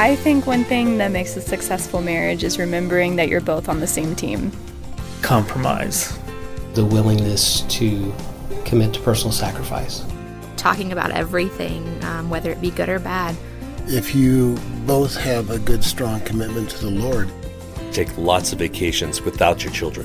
I think one thing that makes a successful marriage is remembering that you're both on the same team. Compromise. The willingness to commit to personal sacrifice. Talking about everything, whether it be good or bad. If you both have a good, strong commitment to the Lord. Take lots of vacations without your children.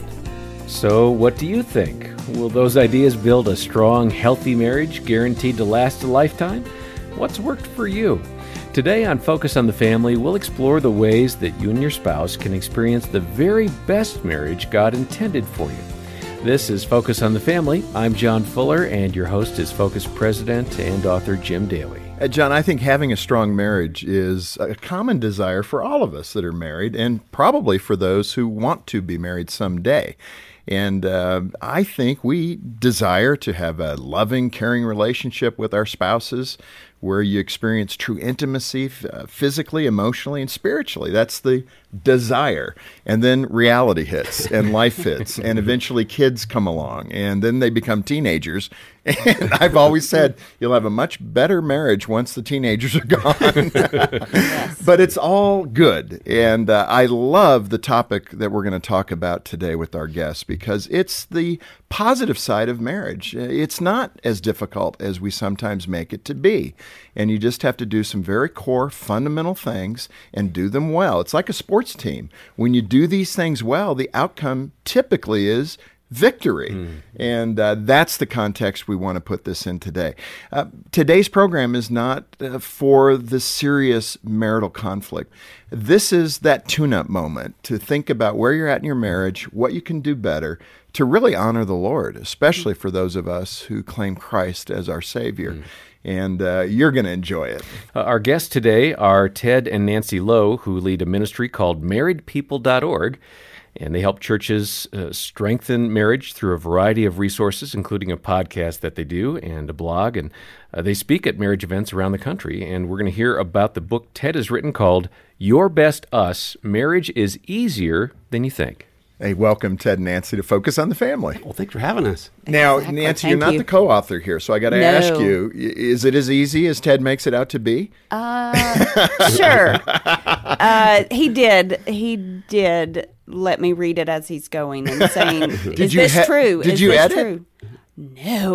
So what do you think? Will those ideas build a strong, healthy marriage guaranteed to last a lifetime? What's worked for you? Today on Focus on the Family, we'll explore the ways that you and your spouse can experience the very best marriage God intended for you. This is Focus on the Family. I'm John Fuller, and your host is Focus President and author Jim Daly. John, I think having a strong marriage is a common desire for all of us that are married, and probably for those who want to be married someday. And I think we desire to have a loving, caring relationship with our spouses where you experience true intimacy physically, emotionally, and spiritually. That's the desire. And then reality hits and life hits and eventually kids come along and then they become teenagers. And I've always said you'll have a much better marriage once the teenagers are gone. Yes. But it's all good. And I love the topic that we're going to talk about today with our guests because it's the positive side of marriage. It's not as difficult as we sometimes make it to be. And you just have to do some very core fundamental things and do them well. It's like a sports team. When you do these things well, the outcome typically is victory. And that's the context we want to put this in today. Today's program is not for the serious marital conflict. This is that tune-up moment to think about where you're at in your marriage, what you can do better to really honor the Lord, especially for those of us who claim Christ as our Savior. And you're going to enjoy it. Our guests today are Ted and Nancy Lowe, who lead a ministry called marriedpeople.org. And they help churches strengthen marriage through a variety of resources, including a podcast that they do and a blog. And they speak at marriage events around the country. And we're going to hear about the book Ted has written called Your Best Us, Marriage is Easier Than You Think. Hey, welcome, Ted and Nancy, to Focus on the Family. Well, thanks for having us. Now, exactly. Nancy, you're not the co-author here, so I got to ask you, is it as easy as Ted makes it out to be? Sure. He did let me read it as he's going and saying, is this true? Did you edit? True? No,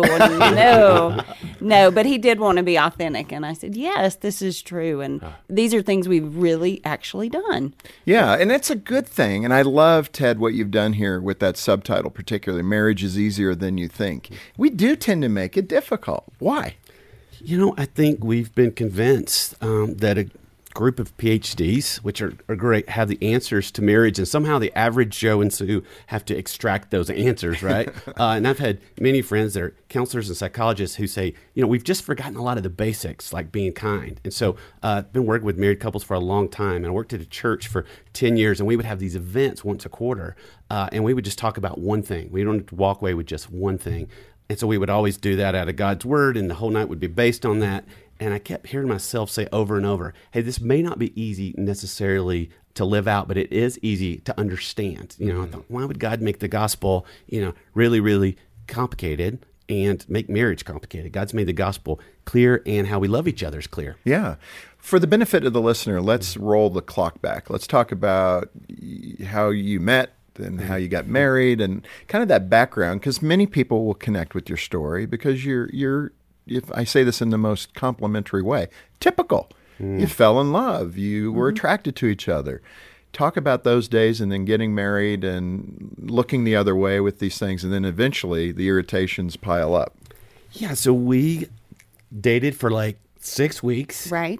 but he did want to be authentic. And I said, yes, this is true. And these are things we've really actually done. Yeah, and it's a good thing. And I love, Ted, what you've done here with that subtitle, particularly, Marriage is Easier Than You Think. We do tend to make it difficult. Why? You know, I think we've been convinced that a group of PhDs, which are great, have the answers to marriage, and somehow the average Joe and Sue have to extract those answers, right? And I've had many friends that are counselors and psychologists who say, you know, we've just forgotten a lot of the basics, like being kind. And so I've been working with married couples for a long time, and I worked at a church for 10 years, and we would have these events once a quarter, and we would just talk about one thing. We don't have to walk away with just one thing. And so we would always do that out of God's Word, and the whole night would be based on that. And I kept hearing myself say over and over, hey, this may not be easy necessarily to live out, but it is easy to understand. You know, I thought, why would God make the gospel, really, really complicated and make marriage complicated? God's made the gospel clear, and how we love each other is clear. Yeah. For the benefit of the listener, let's roll the clock back. Let's talk about how you met and how you got married and kind of that background, because many people will connect with your story because you're if I say this in the most complimentary way, typical. You fell in love. You were attracted to each other. Talk about those days and then getting married and looking the other way with these things. And then eventually the irritations pile up. Yeah, so we dated for like 6 weeks. Right.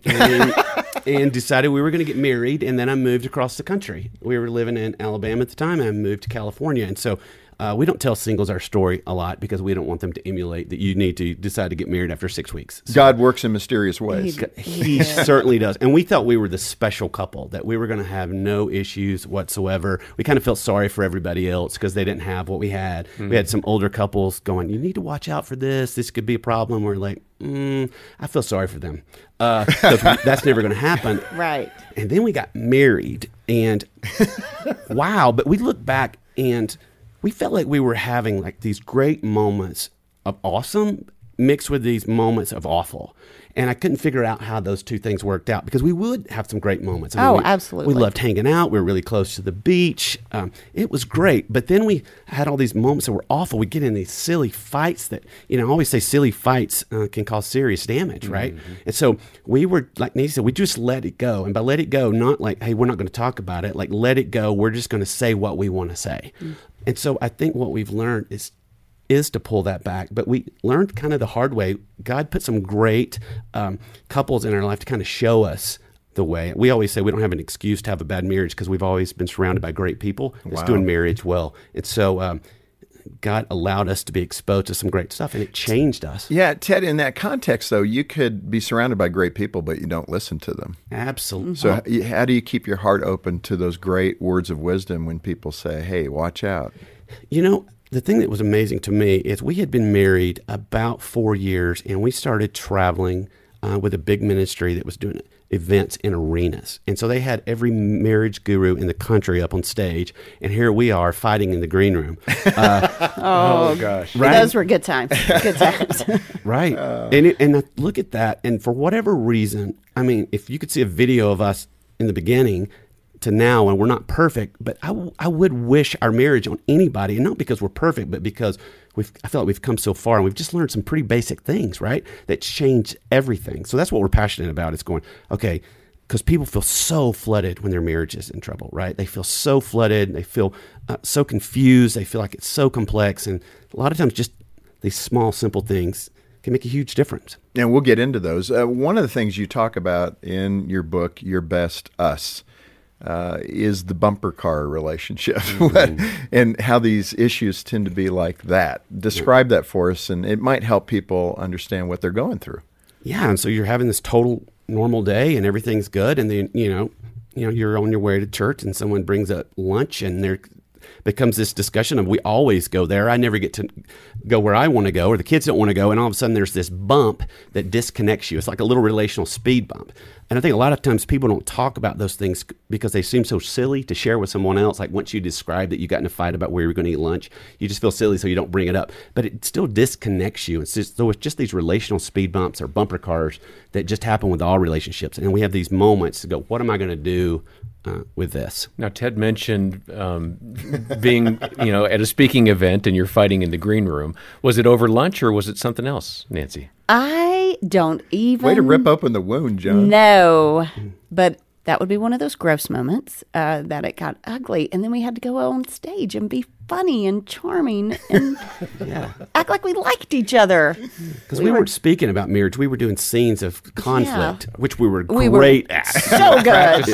And decided we were going to get married. And then I moved across the country. We were living in Alabama at the time, and I moved to California. And so we don't tell singles our story a lot because we don't want them to emulate that you need to decide to get married after 6 weeks. So God works in mysterious ways. He certainly does. And we thought we were the special couple, that we were going to have no issues whatsoever. We kind of felt sorry for everybody else because they didn't have what we had. We had some older couples going, you need to watch out for this. This could be a problem. We're like, I feel sorry for them. That's never going to happen. Right. And then we got married. And wow, but we look back and we felt like we were having like these great moments of awesome mixed with these moments of awful. And I couldn't figure out how those two things worked out, because we would have some great moments. Absolutely. We loved hanging out. We were really close to the beach. It was great. But then we had all these moments that were awful. We get in these silly fights that, I always say silly fights can cause serious damage, right? Mm-hmm. And so we were, like Nancy said, we just let it go. And by let it go, not like, hey, we're not going to talk about it. Like, let it go. We're just going to say what we want to say. Mm-hmm. And so I think what we've learned is to pull that back. But we learned kind of the hard way. God put some great couples in our life to kind of show us the way. We always say we don't have an excuse to have a bad marriage, because we've always been surrounded by great people that's doing marriage well. And so God allowed us to be exposed to some great stuff, and it changed us. Yeah, Ted, in that context, though, you could be surrounded by great people, but you don't listen to them. Absolutely. So how do you keep your heart open to those great words of wisdom when people say, hey, watch out? The thing that was amazing to me is we had been married about 4 years, and we started traveling with a big ministry that was doing events in arenas. And so they had every marriage guru in the country up on stage, and here we are fighting in the green room. Oh, gosh. Right? Those were good times. Good times. Right. And I look at that, and for whatever reason, if you could see a video of us in the beginning to now, and we're not perfect, but I would wish our marriage on anybody, and not because we're perfect, but because I feel like we've come so far, and we've just learned some pretty basic things, right, that change everything. So that's what we're passionate about. It's going, okay, because people feel so flooded when their marriage is in trouble, right? They feel so flooded, they feel so confused, they feel like it's so complex, and a lot of times just these small, simple things can make a huge difference. And we'll get into those. One of the things you talk about in your book, Your Best Us, is the bumper car relationship, and how these issues tend to be like that. Describe that for us, and it might help people understand what they're going through. Yeah, and so you're having this total normal day, and everything's good, and then you're on your way to church, and someone brings up lunch, and there becomes this discussion of, we always go there. I never get to go where I want to go, or the kids don't want to go, and all of a sudden there's this bump that disconnects you. It's like a little relational speed bump. And I think a lot of times people don't talk about those things because they seem so silly to share with someone else. Like, once you describe that you got in a fight about where you're going to eat lunch, you just feel silly, so you don't bring it up. But it still disconnects you. It's just these relational speed bumps or bumper cars that just happen with all relationships. And we have these moments to go, what am I going to do with this? Now, Ted mentioned being, at a speaking event and you're fighting in the green room. Was it over lunch, or was it something else, Nancy? I don't even... Way to rip open the wound, John. No, but that would be one of those gross moments that it got ugly. And then we had to go on stage and be funny and charming and act like we liked each other. Because we weren't speaking about marriage. We were doing scenes of conflict, which we were great at. So good.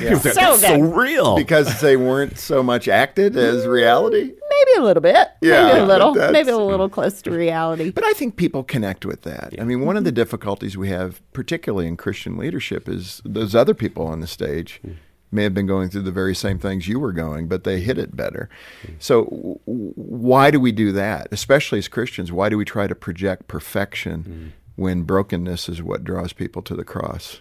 So real. Because they weren't so much acted as reality? Maybe a little bit. Yeah, maybe a little close to reality. But I think people connect with that. Yeah. One of the difficulties we have, particularly in Christian leadership, is those other people on the stage may have been going through the very same things you were going, but they hit it better. So why do we do that? Especially as Christians, why do we try to project perfection when brokenness is what draws people to the cross?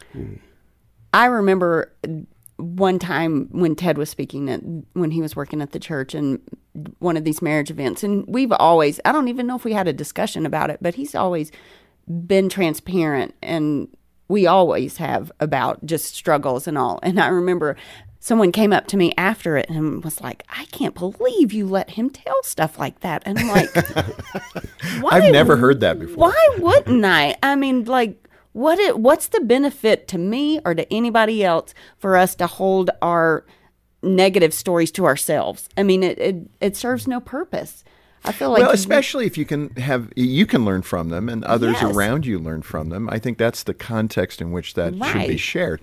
I remember one time when Ted was speaking when he was working at the church and one of these marriage events, and we've always, I don't even know if we had a discussion about it, but he's always been transparent, and we always have, about just struggles and all. And I remember someone came up to me after it and was like, I can't believe you let him tell stuff like that. And I'm like, I've never heard that before. Why wouldn't I? What's the benefit to me or to anybody else for us to hold our negative stories to ourselves? It serves no purpose. I feel like, especially if you can learn from them, and others around you learn from them. I think that's the context in which that should be shared.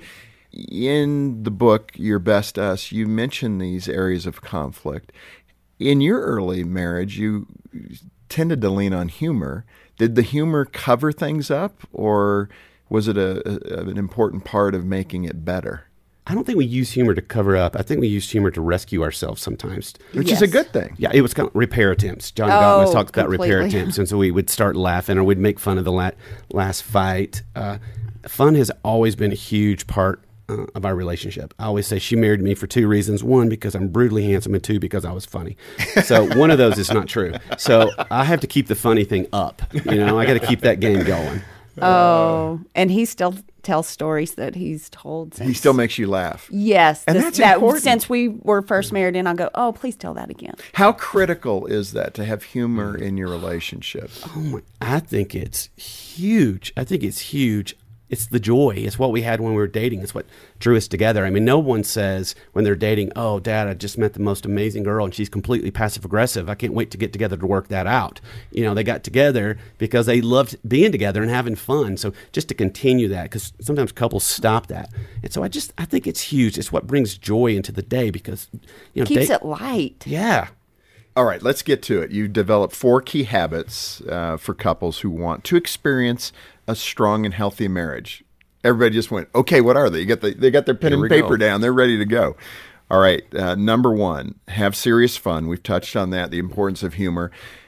In the book, Your Best Us, you mention these areas of conflict. In your early marriage, you tended to lean on humor. Did the humor cover things up, or was it an important part of making it better? I don't think we use humor to cover up. I think we use humor to rescue ourselves sometimes. Which is a good thing. Yeah, it was kind of repair attempts. John Gottman talks about repair attempts, and so we would start laughing, or we'd make fun of the last fight. Fun has always been a huge part of our relationship. I always say she married me for two reasons. One, because I'm brutally handsome, and two, because I was funny. So one of those is not true. So I have to keep the funny thing up. I got to keep that game going. Oh, and he still tells stories that he's told. He still makes you laugh. Yes. And that's important. Since we were first married, and I'll go, oh, please tell that again. How critical is that to have humor in your relationship? I think it's huge. It's the joy. It's what we had when we were dating. It's what drew us together. I mean, no one says when they're dating, oh, Dad, I just met the most amazing girl and she's completely passive aggressive. I can't wait to get together to work that out. They got together because they loved being together and having fun. So just to continue that, because sometimes couples stop that. And so I think it's huge. It's what brings joy into the day because, keeps it light. Yeah. All right, let's get to it. You developed 4 key habits for couples who want to experience a strong and healthy marriage. Everybody just went, okay, what are they? They got their pen and paper down. They're ready to go. All right, number 1, have serious fun. We've touched on that, the importance of humor.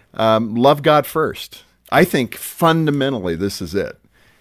Love God first. I think fundamentally this is it.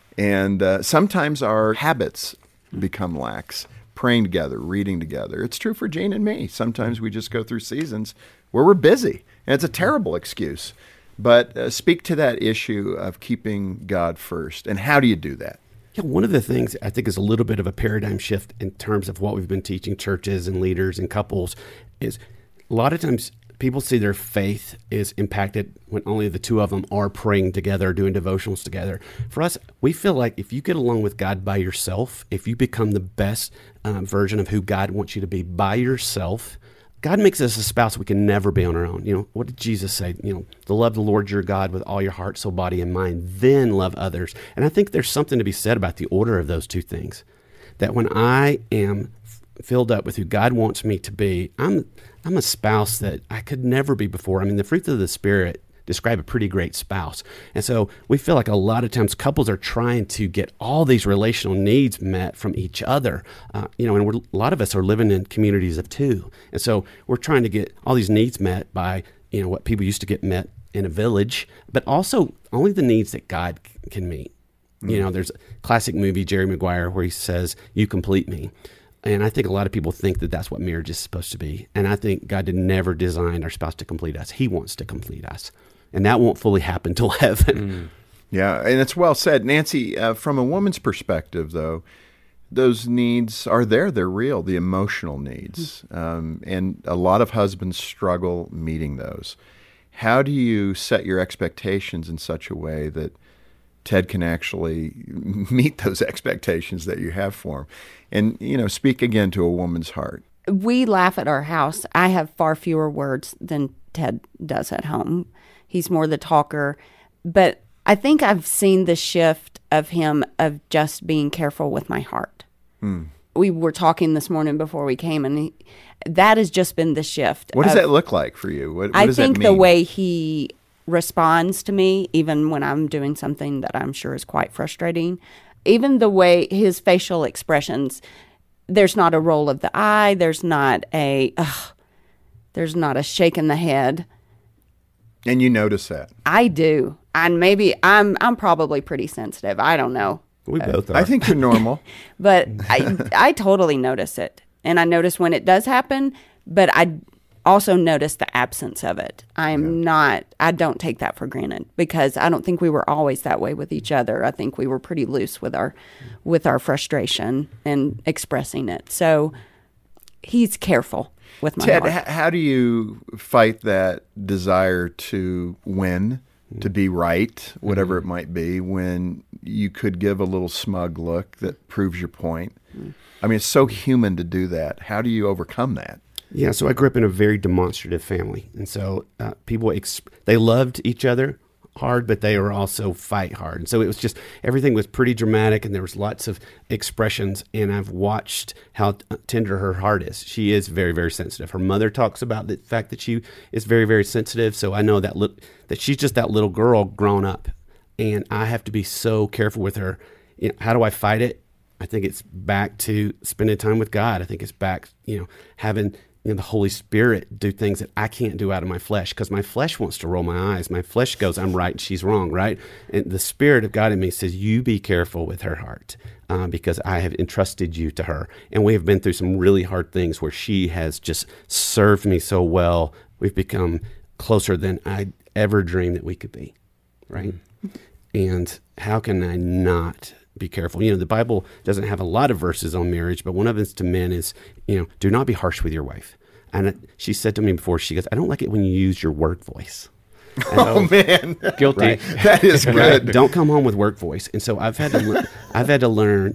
And sometimes our habits become lax. Praying together, reading together. It's true for Jane and me. Sometimes we just go through seasons where we're busy, and it's a terrible excuse. But speak to that issue of keeping God first, and how do you do that? Yeah, one of the things I think is a little bit of a paradigm shift in terms of what we've been teaching churches and leaders and couples is a lot of times people see their faith is impacted when only the two of them are praying together, doing devotionals together. For us, we feel like if you get along with God by yourself, if you become the best version of who God wants you to be by yourself, God makes us a spouse we can never be on our own. What did Jesus say? To love the Lord your God with all your heart, soul, body, and mind, then love others. And I think there's something to be said about the order of those two things. That when I am filled up with who God wants me to be, I'm a spouse that I could never be before. I mean, the fruits of the Spirit describe a pretty great spouse. And so we feel like a lot of times couples are trying to get all these relational needs met from each other. And a lot of us are living in communities of 2. And so we're trying to get all these needs met by, what people used to get met in a village, but also only the needs that God can meet. There's a classic movie, Jerry Maguire, where he says, "You complete me." And I think a lot of people think that that's what marriage is supposed to be. And I think God did never design our spouse to complete us. He wants to complete us. And that won't fully happen till heaven. Yeah, and it's well said. Nancy, from a woman's perspective, though, those needs are there. They're real, the emotional needs. And a lot of husbands struggle meeting those. How do you set your expectations in such a way that Ted can actually meet those expectations that you have for him? And, speak again to a woman's heart. We laugh at our house. I have far fewer words than Ted does at home. He's more the talker. But I think I've seen the shift of him of just being careful with my heart. We were talking this morning before we came, and that has just been the shift. What does that look like for you? What I does that think mean? the way he responds to me, even when I'm doing something that I'm sure is quite frustrating, even the way his facial expressions, there's not a roll of the eye, there's not a shake in the head. And you notice that? I do. And maybe I'm probably pretty sensitive. I don't know. We both are. I think you're normal. But I totally notice it. And I notice when it does happen, but I also notice the absence of it. I don't take that for granted because I don't think we were always that way with each other. I think we were pretty loose with our frustration and expressing it. So he's careful with my Ted, heart. how do you fight that desire to win, to be right, whatever it might be, when you could give a little smug look that proves your point? I mean, it's so human to do that. How do you overcome that? Yeah, so I grew up in a very demonstrative family. And so people, they loved each other hard, but they were also fight hard. And so it was just, everything was pretty dramatic and there was lots of expressions. And I've watched how tender her heart is. She is very, very sensitive. Her mother talks about the fact that she is very, very sensitive. So I know that she's just that little girl grown up. And I have to be so careful with her. How do I fight it? I think it's back to spending time with God. I think it's back, having the Holy Spirit do things that I can't do out of my flesh, because my flesh wants to roll my eyes. My flesh goes, I'm right and she's wrong, right? And the Spirit of God in me says, you be careful with her heart, because I have entrusted you to her. And we have been through some really hard things where she has just served me so well. We've become closer than I'd ever dreamed that we could be, right? And how can I not be careful? The Bible doesn't have a lot of verses on marriage, but one of it's to men is, do not be harsh with your wife. And she said to me before, she goes, I don't like it when you use your work voice. Oh, man. Guilty. Right? That is good. Don't come home with work voice. And so I've had to learn,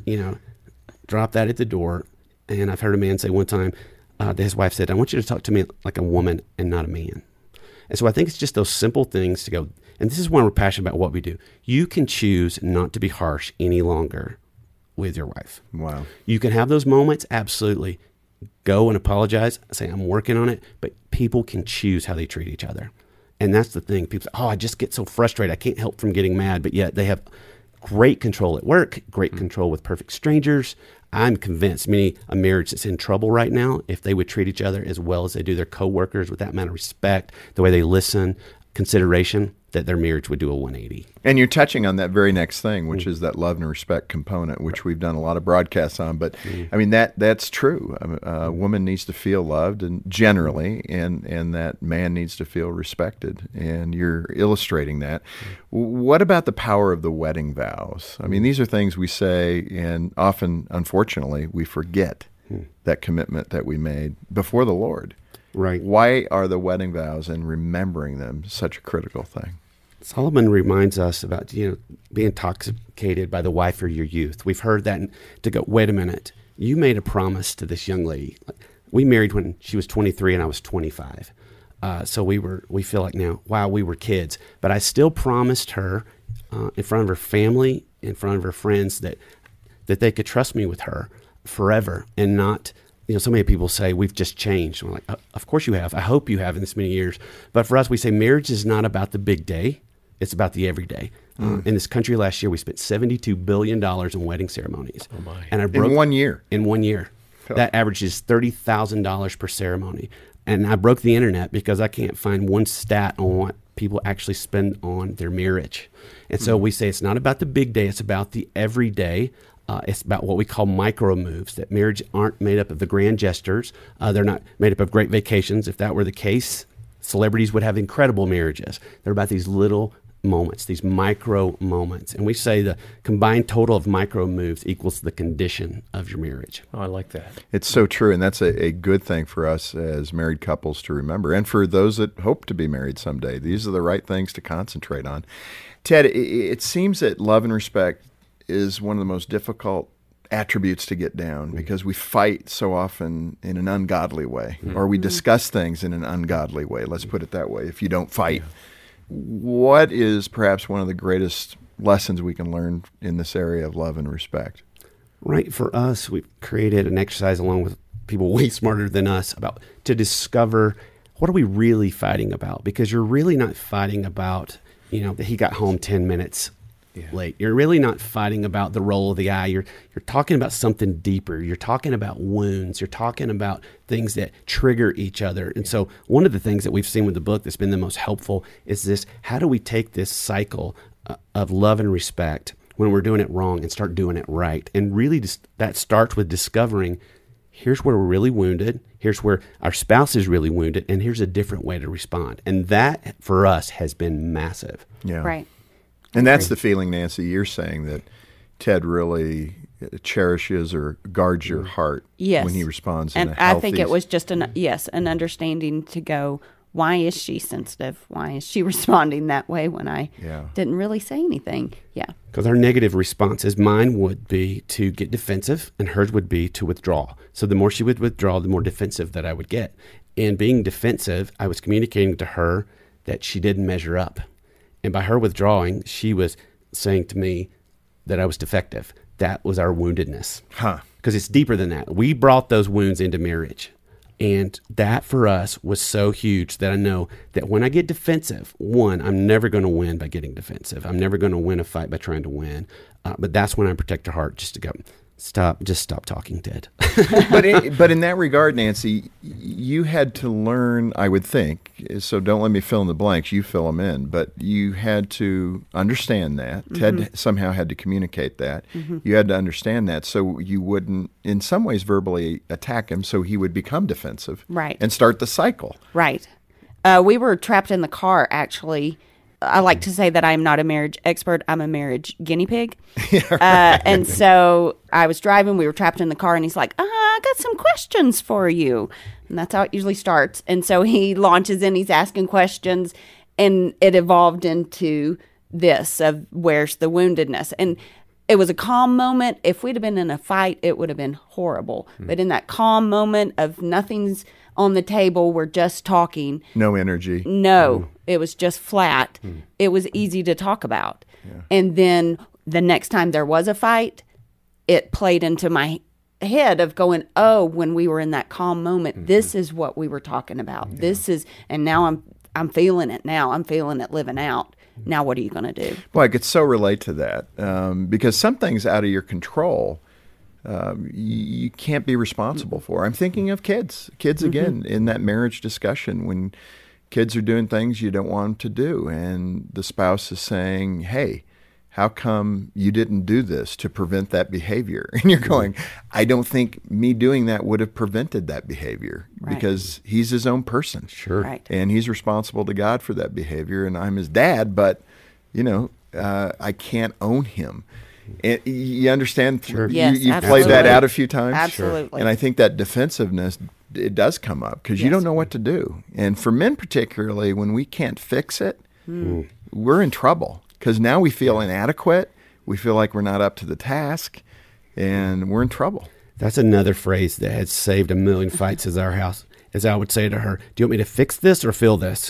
drop that at the door. And I've heard a man say one time, that his wife said, I want you to talk to me like a woman and not a man. And so I think it's just those simple things to go, and this is why we're passionate about what we do. You can choose not to be harsh any longer with your wife. Wow. You can have those moments, absolutely. Go and apologize, say, I'm working on it, but people can choose how they treat each other. And that's the thing. People say, I just get so frustrated. I can't help from getting mad, but yet they have great control at work, great control with perfect strangers. I'm convinced a marriage that's in trouble right now, if they would treat each other as well as they do their coworkers with that amount of respect, the way they listen, consideration, that their marriage would do a 180. And you're touching on that very next thing, which is that love and respect component, which we've done a lot of broadcasts on. But I mean, that's true. A woman needs to feel loved, and generally, and that man needs to feel respected. And you're illustrating that. What about the power of the wedding vows? I mean, these are things we say, and often, unfortunately, we forget that commitment that we made before the Lord. Right. Why are the wedding vows and remembering them such a critical thing? Solomon reminds us about, being intoxicated by the wife of your youth. We've heard that, and to go, wait a minute, you made a promise to this young lady. We married when she was 23 and I was 25. So we feel like now, wow, we were kids. But I still promised her in front of her family, in front of her friends, that they could trust me with her forever and not... so many people say, we've just changed. We're like, of course you have. I hope you have in this many years. But for us, we say marriage is not about the big day. It's about the everyday. In this country last year, we spent $72 billion in wedding ceremonies. Oh, my. And In 1 year? In 1 year. Oh. That averages $30,000 per ceremony. And I broke the internet because I can't find one stat on what people actually spend on their marriage. And so we say it's not about the big day. It's about the everyday. It's about what we call micro moves, that marriage aren't made up of the grand gestures. They're not made up of great vacations. If that were the case, celebrities would have incredible marriages. They're about these little moments, these micro moments. And we say the combined total of micro moves equals the condition of your marriage. Oh, I like that. It's so true, and that's a good thing for us as married couples to remember, and for those that hope to be married someday. These are the right things to concentrate on. Ted, it seems that love and respect is one of the most difficult attributes to get down, because we fight so often in an ungodly way, or we discuss things in an ungodly way. Let's put it that way. If you don't fight, what is perhaps one of the greatest lessons we can learn in this area of love and respect? Right. For us, we've created an exercise along with people way smarter than us to discover what are we really fighting about, because you're really not fighting about, that he got home 10 minutes late. You're really not fighting about the roll of the eye. You're talking about something deeper. You're talking about wounds. You're talking about things that trigger each other. And so one of the things that we've seen with the book that's been the most helpful is this: how do we take this cycle of love and respect when we're doing it wrong and start doing it right? And really that starts with discovering, here's where we're really wounded, here's where our spouse is really wounded, and here's a different way to respond. And that, for us, has been massive. Yeah. Right. And that's the feeling, Nancy, you're saying, that Ted really cherishes or guards your heart when he responds in a healthy... And I think it was just an understanding to go, why is she sensitive? Why is she responding that way when I didn't really say anything? Yeah. Because our negative responses, mine would be to get defensive, and hers would be to withdraw. So the more she would withdraw, the more defensive that I would get. And being defensive, I was communicating to her that she didn't measure up. And by her withdrawing, she was saying to me that I was defective. That was our woundedness. Because it's deeper than that. We brought those wounds into marriage. And that for us was so huge that I know that when I get defensive, one, I'm never going to win by getting defensive. I'm never going to win a fight by trying to win. But that's when I protect her heart, just to go, just stop talking, Ted. but in that regard, Nancy, you had to learn, I would think, so don't let me fill in the blanks, you fill them in, but you had to understand that. Ted somehow had to communicate that. You had to understand that so you wouldn't, in some ways, verbally attack him so he would become defensive. Right. And start the cycle. Right. We were trapped in the car, actually. I like to say that I'm not a marriage expert. I'm a marriage guinea pig. And so I was driving. We were trapped in the car, and he's like, I got some questions for you. And that's how it usually starts. And so he launches in. He's asking questions, and it evolved into this of where's the woundedness. And it was a calm moment. If we'd have been in a fight, it would have been horrible. But in that calm moment of nothing's on the table, we're just talking. No energy. No, it was just flat. It was easy to talk about. Yeah. And then the next time there was a fight, it played into my head of going, oh, when we were in that calm moment, this is what we were talking about. Yeah. This is, and now I'm feeling it now. I'm feeling it living out. Now what are you going to do? Boy, I could so relate to that because some things out of your control you can't be responsible for. I'm thinking of kids again in that marriage discussion when kids are doing things you don't want them to do, and the spouse is saying, hey, how come you didn't do this to prevent that behavior? And you're going, I don't think me doing that would have prevented that behavior because he's his own person. Sure. Right. And he's responsible to God for that behavior, and I'm his dad, but, I can't own him. And you understand? Sure. Yes, you've played that out a few times. Absolutely. And I think that defensiveness, it does come up because you don't know what to do. And for men particularly, when we can't fix it, we're in trouble because now we feel inadequate. We feel like we're not up to the task, and we're in trouble. That's another phrase that has saved a million fights at our house. As I would say to her, do you want me to fix this or fill this?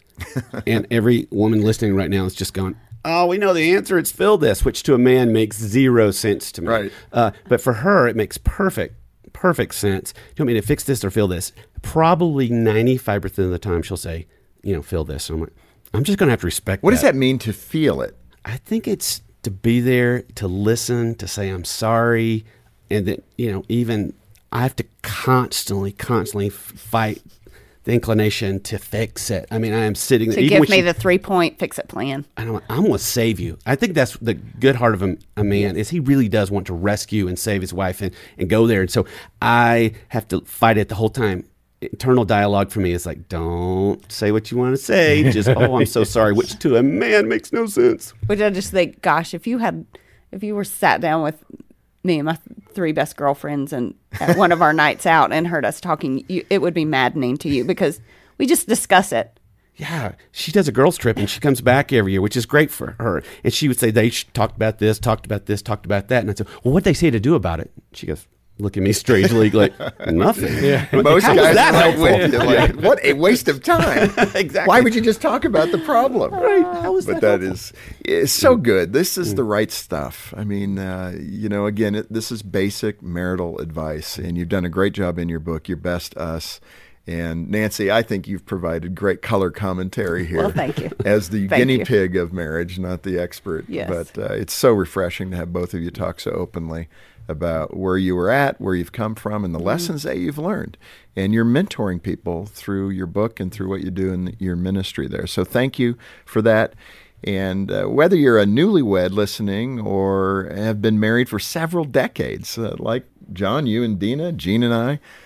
And every woman listening right now is just going, oh, we know the answer. It's fill this, which to a man makes zero sense to me. Right. But for her, it makes perfect sense. Do you want me to fix this or fill this? Probably 95% of the time she'll say, fill this. And I'm like, I'm just going to have to respect What does that mean to feel it? I think it's to be there, to listen, to say I'm sorry, and that, even I have to constantly fight the inclination to fix it. I mean, I am sitting there. To give me the 3-point fix-it plan. I'm going to save you. I think that's the good heart of a man is he really does want to rescue and save his wife and go there. And so I have to fight it the whole time. Internal dialogue for me is like, don't say what you want to say. Just, oh, I'm so sorry, which to a man makes no sense. Which I just think, gosh, if you were sat down with me and my 3 best girlfriends and at one of our nights out and heard us talking, it would be maddening to you because we just discuss it. Yeah, she does a girls trip and she comes back every year, which is great for her. And she would say, they talked about this, talked about this, talked about that. And I'd say, well, what'd they say to do about it? She goes, look at me strangely like, nothing. Yeah. Most guys that are with you, like, what a waste of time. Exactly. Why would you just talk about the problem? Right. How is but that that is so good. This is the right stuff. I mean, again, this is basic marital advice, and you've done a great job in your book, Your Best Us. And Nancy, I think you've provided great color commentary here. Well, thank you. As the guinea pig of marriage, not the expert. Yes. But it's so refreshing to have both of you talk so openly about where you were at, where you've come from, and the lessons that you've learned. And you're mentoring people through your book and through what you do in your ministry there. So thank you for that. And whether you're a newlywed listening or have been married for several decades, like John, you and Dina, Gene and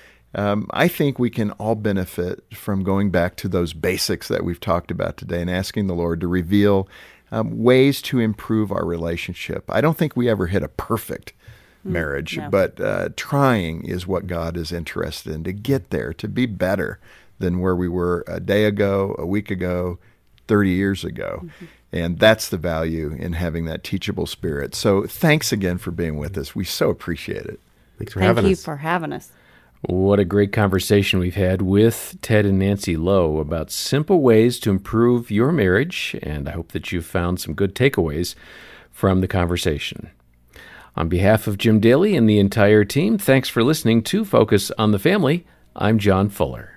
I think we can all benefit from going back to those basics that we've talked about today and asking the Lord to reveal ways to improve our relationship. I don't think we ever hit a perfect marriage, but trying is what God is interested in, to get there, to be better than where we were a day ago, a week ago, 30 years ago. And that's the value in having that teachable spirit. So thanks again for being with us. We so appreciate it. Thanks for having us. Thank you for having us. What a great conversation we've had with Ted and Nancy Lowe about simple ways to improve your marriage, and I hope that you've found some good takeaways from the conversation. On behalf of Jim Daly and the entire team, thanks for listening to Focus on the Family. I'm John Fuller.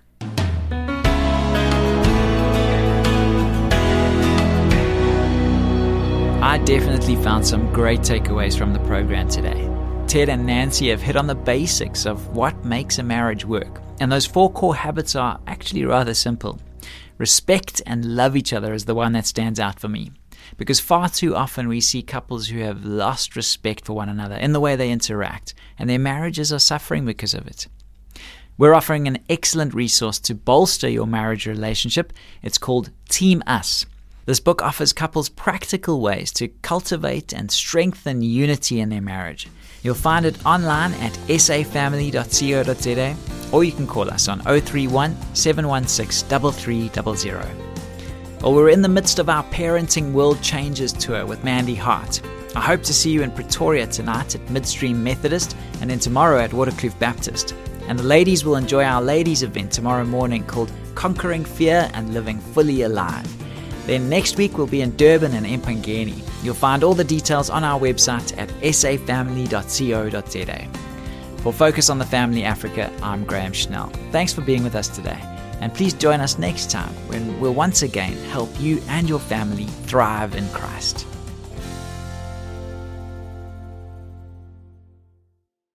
I definitely found some great takeaways from the program today. Ted and Nancy have hit on the basics of what makes a marriage work. And those 4 core habits are actually rather simple. Respect and love each other is the one that stands out for me. Because far too often we see couples who have lost respect for one another in the way they interact, and their marriages are suffering because of it. We're offering an excellent resource to bolster your marriage relationship. It's called Team Us. This book offers couples practical ways to cultivate and strengthen unity in their marriage. You'll find it online at safamily.co.za, or you can call us on 031 716 3300. Well, we're in the midst of our Parenting World Changes tour with Mandy Hart. I hope to see you in Pretoria tonight at Midstream Methodist, and then tomorrow at Waterkloof Baptist. And the ladies will enjoy our ladies event tomorrow morning called Conquering Fear and Living Fully Alive. Then next week we'll be in Durban and Empangeni. You'll find all the details on our website at safamily.co.za. For Focus on the Family Africa, I'm Graham Schnell. Thanks for being with us today. And please join us next time when we'll once again help you and your family thrive in Christ.